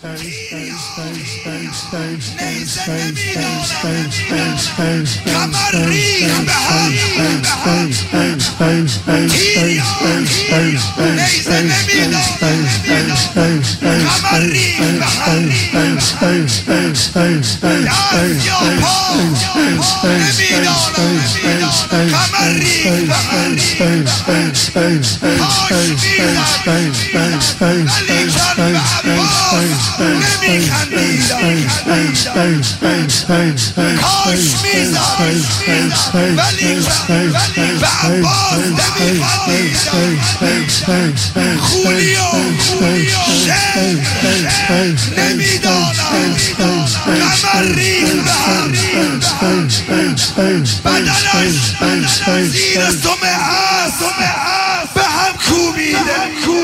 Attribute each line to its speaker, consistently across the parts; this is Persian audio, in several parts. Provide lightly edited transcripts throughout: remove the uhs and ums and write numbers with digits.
Speaker 1: نیزه نمیدانم کمر ریخ به هم تیریان نیزه نمیدانم کمر ریخ به هم دست یا پا نمیدانم کمر ریخ به هم پاش میزد ولی کرد به عباس نمیخندیدم کاش میزد ولی به عباس نمیخندیدم خولیو نمیدانم کمر ریخ به هم بدنش زیر سم اسب به هم کوبیده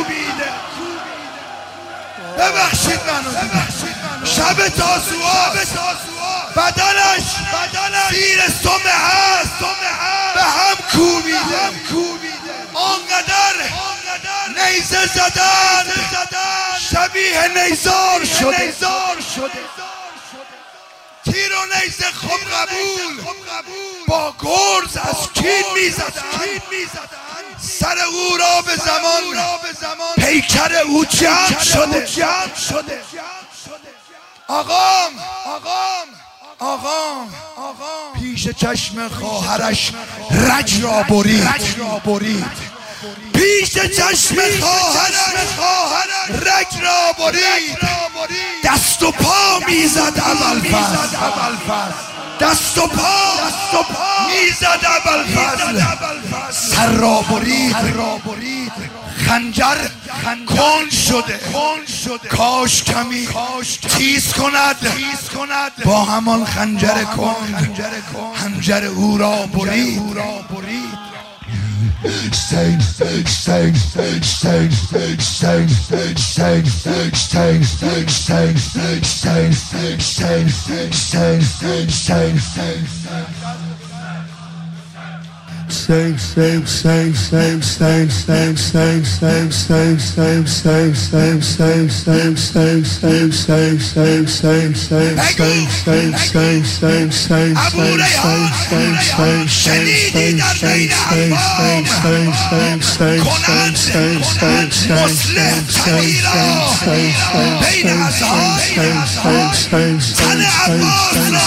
Speaker 1: ببخشید منو شب تاسوعا بدنش زیر سم اسب به هم کوبیده آنقدر نیزه زدن شبیه نیزار شده تیر و نیزه خب قبول با گرز از کین میزدن سر او را به زمان پیکر او جمع شده آقام پیش چشم خواهرش رج را برید پیش چشم خواهرش رگ را برید دست و پا میزد ابوالفضل دست و پا میزد ابوالفضل سر را برید خنجر کن شده کاش کمی تیز کند با همان خنجر کن خنجر او را برید شنیدی در بین اقوام کنند مسلم تنی را بین اصحاب تن عباس را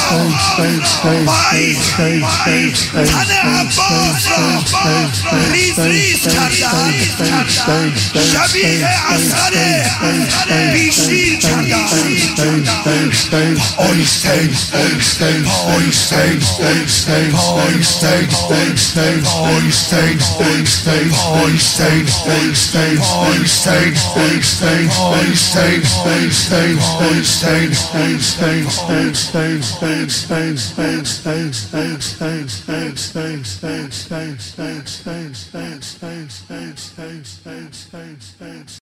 Speaker 1: تن عباس را ریز کردن شبیه اثر بیشیر کردن